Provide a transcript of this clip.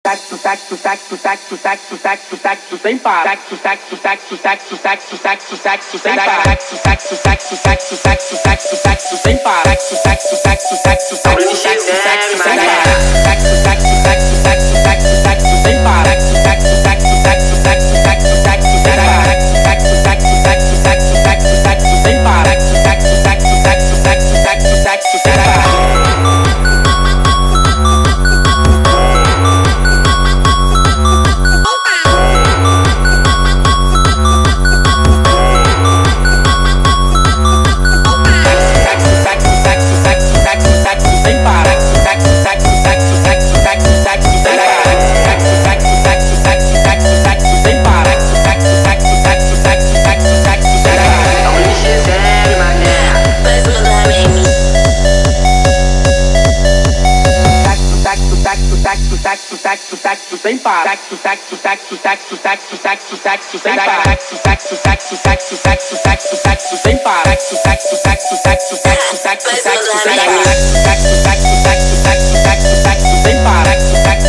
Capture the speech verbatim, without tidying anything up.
Sexo, sexo, sexo, sexo, sexo, sexo, sexo sem par. Sexo, sexo, sexo, sexo, sexo, sexo, sexo sem par. Sexo, sexo, sexo, sexo, sexo, sexo, sexo sem par. Sexo, sexo, sexo, sexo, sexo, sexo, sexo sem par. Sexo, sexo, sexo, sexo, sexo, sexo sem par. Sexo, sexo, sexo, sexo, sexo, sexo, sexo sem par. Sexo, sexo, sexo, sexo, sexo, sexo sem par. Sexo, sexo, sexo, sexo, sexo, sexo, sexo sem par. Sexo, sexo, sexo sem par. Sexo, sexo, sexo, sexo, sexo, sexo, sexo sem par. Sexo, sexo, sexo, sexo, sexo, sexo, sexo sem par. Sexo, sexo, sexo, sexo, sexo, sexo, sexo sem par. Sexo, sexo, sexo, sexo, sexo, sexo, sexo sem par. Sexo, sexo